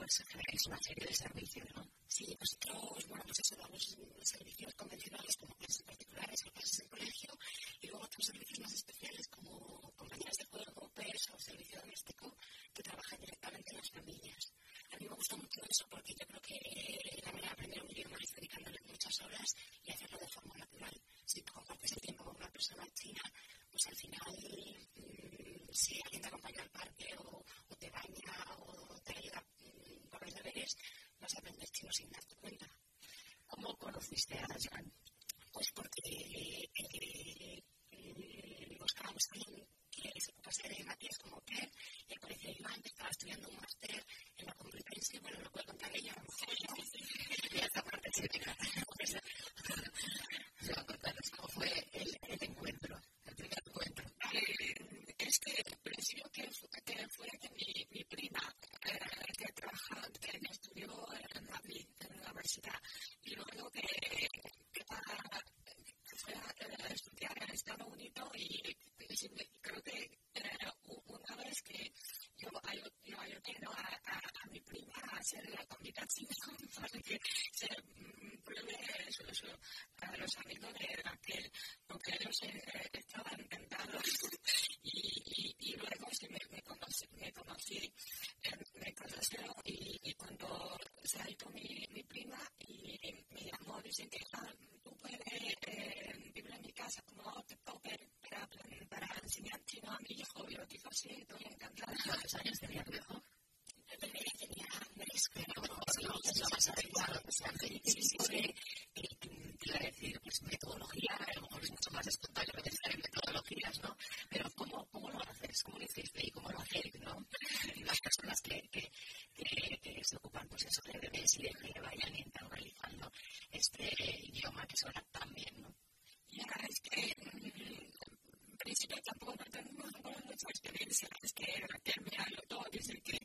pues generáis una serie de servicios, ¿no? Sí, nosotros, bueno, pues eso, damos servicios convencionales como clases particulares o clases en colegio y luego otros servicios más especiales como compañías de juego, PERS o servicio doméstico que trabajan directamente en las familias. A mí me gusta mucho eso porque yo creo que la manera de aprender un idioma es dedicándole muchas horas y hacerlo de forma natural. Si tú compartes el tiempo con una persona china, pues al final, si alguien te acompaña al parque o te baña o te ayuda con los deberes, vas a aprender chino sin darte cuenta. ¿Cómo conociste a Joan? Pues porque buscábamos a alguien que se ocupase de Matías como PER y apareció Iván, que estaba estudiando un máster en la Complutense y bueno, lo puede contar ella, a lo mejor Y esta parte típica. Contanos cómo fue el encuentro, el primer encuentro. Es que al principio que fue que mi prima que trabajaba, que estudió en Madrid, en la universidad, y luego que fue a estudiar en Estados Unidos y creo que una vez que yo ayudé a mi prima a hacer la combinación para que se pruebe a los amigos de Raquel, porque ellos estaban encantados y luego me conocí y cuando se ha ido mi prima y me llamó, dicen que tú puedes vivir en mi casa como para enseñar chino a mi hijo. Yo digo, sí, estoy encantada. ¿Cuántos años tenía tu hijo? Tenía 3, pero es lo más adecuado. Sí. Te iba a decir, pues metodología, a lo mejor es mucho más espontáneo pensar en metodologías, ¿no? Pero ¿cómo lo haces? ¿Cómo lo hiciste? ¿Y cómo lo hacéis, no? Las personas que se ocupan, pues eso, de bebés y de que vayan internalizando este idioma que suena tan bien, ¿no? Ya, es que en principio tampoco no tengo mucha experiencia. Es que Raquel me ayudó, dice que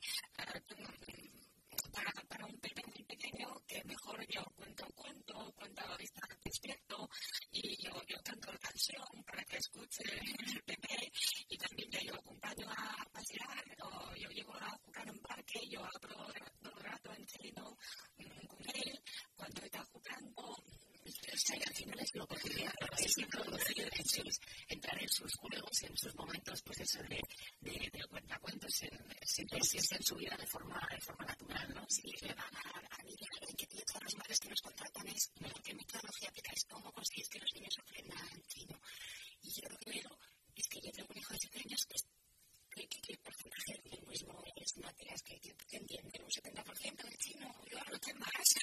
para un bebé muy pequeño, que mejor yo cuento cuando está despierto y yo canto la canción para que escuche el bebé y también yo acompaño a pasear o yo llevo a jugar en un parque, yo hablo todo el rato en chino con él cuando está jugando. O sea, al final es lo posible, es introducir entrar en sus juegos, en sus momentos, pues eso de cuentacuentos, siempre en su vida de forma natural, ¿no? Sí, le van a niños, la inquietud de todas las madres que nos contratan es qué metodología aplicáis, cómo conseguís que los niños aprendan chino. Y yo lo que veo es que yo tengo un hijo de 7 años que porcentaje del lingüismo es materias que entiende un 70% de chino, yo hablo que más.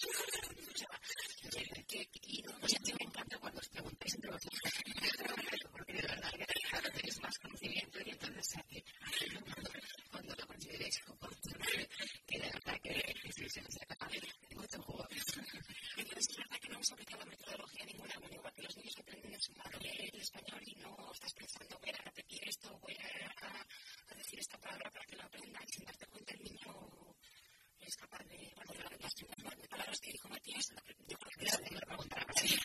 Y me encanta cuando os preguntáis entre vosotros, porque de verdad que tenéis más conocimiento y entonces cuando lo consideréis oportuno, que de verdad que se nos acaba mucho juego. Entonces es verdad que no hemos aplicado metodología ninguna, bueno, igual que los niños aprenden en su madre el español y no estás pensando voy a repetir esto, voy a decir esta palabra para que lo aprendan y sin darte cuenta el niño es capaz de, bueno, las primeras palabras que dijo Matías, yo creo que me lo preguntará para mí.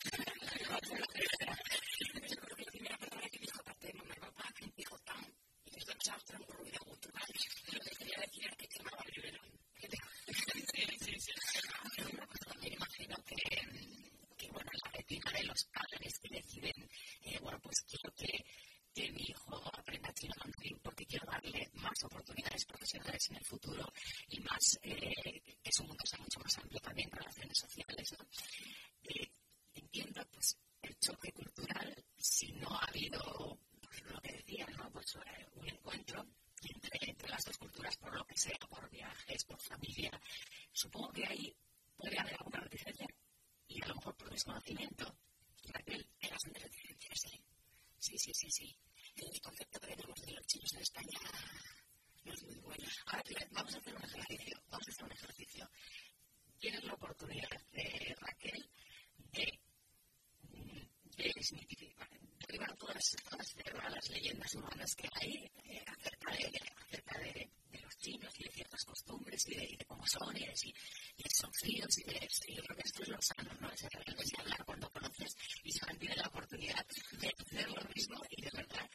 Yo creo que la primera palabra que dijo aparte de mamá y papá, dijo tan, y desde empezaba un ruido gutural, lo que quería decir era que quemaba el biberón. Sí. También imagino que bueno, la retina de los padres que deciden, bueno, pues quiero que mi hijo aprenda chino mandarín porque quiero darle más oportunidades profesionales en el futuro y más, que su mundo sea mucho más amplio también, relaciones sociales, ¿no? Entiendo, pues, el choque cultural, si no ha habido, pues, lo que decía, ¿no? Pues un encuentro entre las dos culturas, por lo que sea, por viajes, por familia, supongo que ahí puede haber alguna reticencia y a lo mejor por desconocimiento. Raquel, Hay bastante reticencia, sí. El concepto que tenemos de los chinos en España no es muy bueno. Ahora, vamos a hacer un ejercicio. Tienes la oportunidad, Raquel, de desmitificar, derivar todas las leyendas urbanas que hay acerca de los chinos y de ciertas costumbres y de cómo son y de si son fríos y yo creo que esto es lo sano, ¿no? Es hablar cuando conoces y se mantiene la oportunidad de hacer lo mismo y de verdad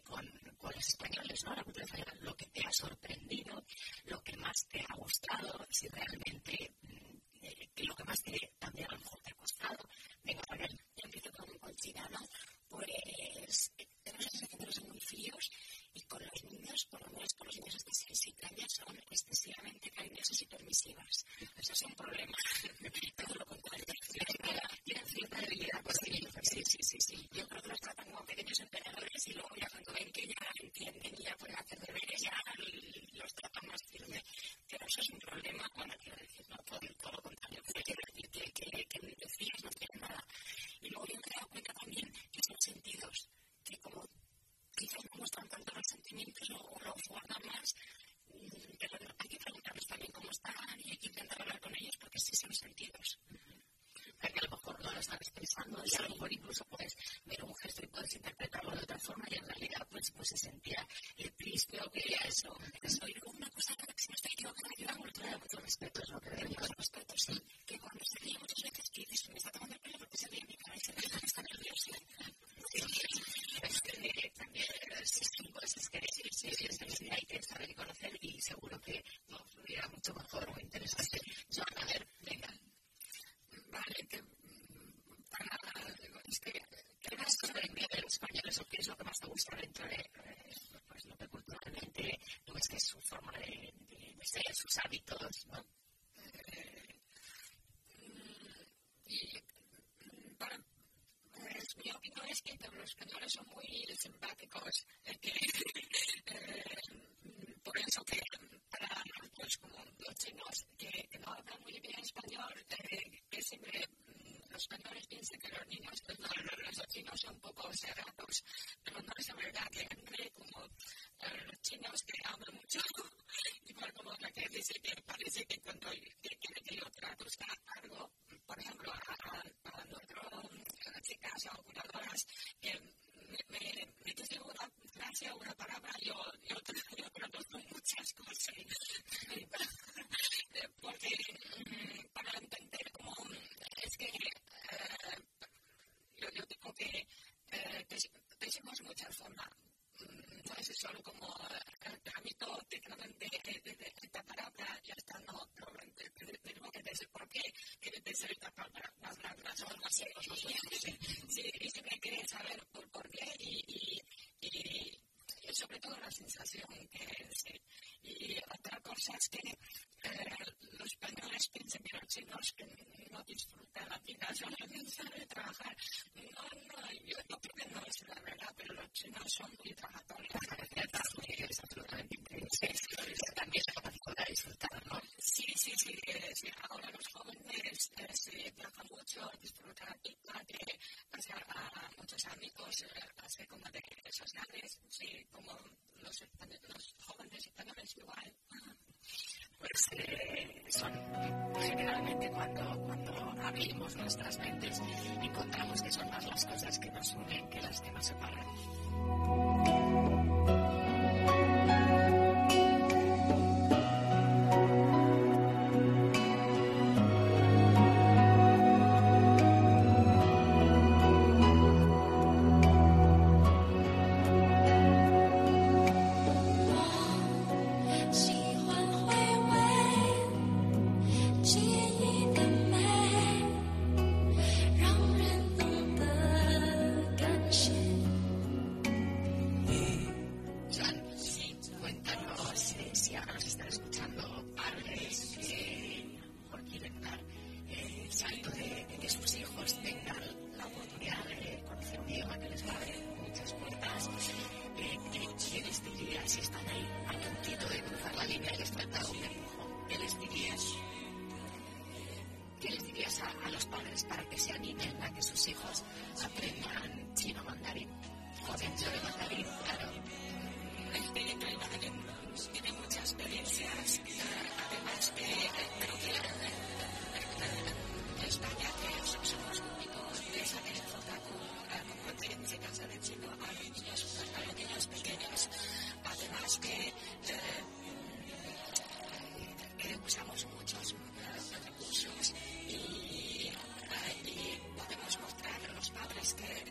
con los españoles, ¿no? La cultura española, lo que te ha sorprendido, lo que más te ha gustado, colonias con los niños hasta 6-7 años son excesivamente cariñosas y permisivas. Eso es un problema. Todo lo contrario. Tienen cierta debilidad por sí. Sí. Yo creo que los tratan como pequeños emperadores y luego ya cuando ven que ya entienden y ya pueden hacer deberes, ya los tratan más firme. Pero eso es un problema cuando quiero decir, no todo lo contrario. Pero quiero decir que los fríos no tienen nada. Y luego yo me he dado cuenta también que son sentidos, que como quizás no muestran tanto los sentimientos o los guardan más, pero hay que preguntarles también cómo están y hay que intentar hablar con ellos porque sí son sentidos. Porque a lo mejor no lo están expresando y a lo mejor incluso puedes ver un gesto y puedes interpretarlo de otra forma y en realidad pues se sentía triste o quería eso. Y luego una cosa que si no estoy equivocada, que la cultura de mucho respeto es lo que debemos de respeto, sí. Que cuando se ríe muchas veces que dices que me está tomando el pelo porque se ríe en mi cara y se ríe porque está nervioso. Pues es que hay que saber y conocer y seguro que no fluirá mucho mejor o interesante. Joan, a ver, venga. Vale, ¿qué más te sorprende de los españoles o qué es lo que más te gusta dentro de pues, lo que culturalmente tú ves que es su forma de ser, sus hábitos, ¿no? Mi opinión es que los españoles son muy simpáticos, por eso que para pues, como los chinos que no hablan muy bien español, que siempre los españoles piensan que los niños, pues, los chinos son un poco cerrados, pero no es verdad que entre como los chinos que hablan mucho, igual como la que dice que parece que cuando quiere que yo traduzca algo, por ejemplo, a nuestras chicas o curadoras, me dice una frase o una palabra, yo traduzco muchas cosas, porque para entender cómo es que yo digo que decimos muchas formas. No es solo como el trámite técnicamente de esta palabra, ya está, no, tenemos que decir por qué quiere decir esta palabra, las formas, sí, siempre quieren saber por qué y sobre todo la sensación que es. Y otra cosa es que los españoles piensan que los chinos no disfrutan la vida, solamente saben trabajar. Yo creo que no es la verdad, pero los chinos son muy trabajadores. Es absolutamente increíble. También la capacidad de disfrutar, ¿no? Sí. Ahora los jóvenes se viajan mucho, disfrutan de pasar a muchos amigos, hacer como de sociales, sí, como los jóvenes españoles igual. Pues son generalmente cuando abrimos nuestras mentes encontramos que son más las cosas que nos unen que las que nos separan. Para que se animen a que sus hijos aprendan chino mandarín o dentro de mandarín, claro. Tiene muchas experiencias, además creo que en España que somos únicos de saber enfocar con competencias de chino a los niños pequeños, además que usamos muchos recursos y podemos mostrar a los padres que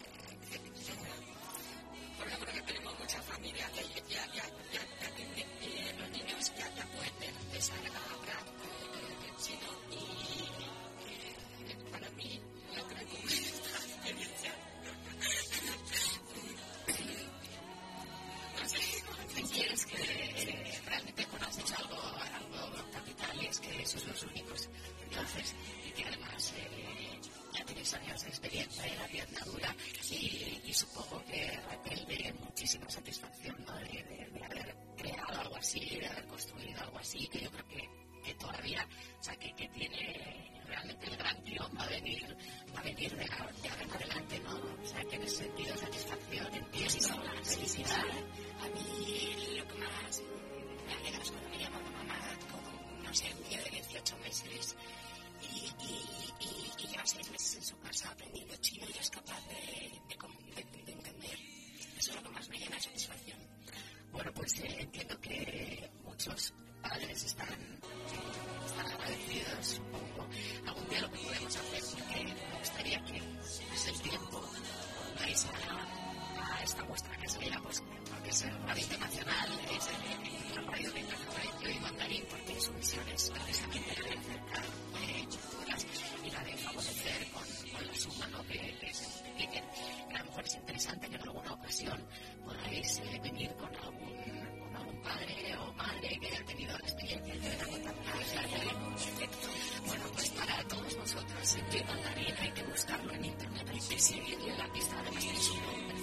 por ejemplo, que tenemos mucha familia que los niños ya pueden empezar a hablar chino y para mí yo creo que es una experiencia. No sé. ¿Quieres realmente bueno, has hecho algo capital y es que sois los únicos. Entonces, y que además ya tenéis años de experiencia en la piernadura y supongo que Raquel ve muchísima satisfacción, ¿no? de haber creado algo así, de haber construido algo así, que yo creo que todavía, o sea, que tiene realmente el gran tirón, va a venir de ahora en adelante, ¿no? O sea, que en ese sentido satisfacción, entiendo, la felicidad. A mí lo que más me alegra es cuando me llama mi mamá con, no sé, un niño de 18 meses y lleva 6 meses en su casa aprendiendo chino y es capaz de entender. Eso es lo que más me llena de satisfacción. Bueno, pues entiendo que muchos padres están agradecidos, supongo. Algún día lo que podemos hacer, porque me gustaría que el tiempo pongáis a esta vuestra casera, pues porque es Radio Internacional, es la radio de Colegio y Mandarín, porque su misión es precisamente la de acercar culturas y la de favorecer con la suma, ¿no? que se multipliquen. A lo mejor es interesante que en alguna ocasión podáis venir con algún padre o madre que haya tenido la experiencia de ver contar una Bueno, pues para todos nosotros, en Mandarín hay que buscarlo en internet, hay que seguirle la pista, además tenéis un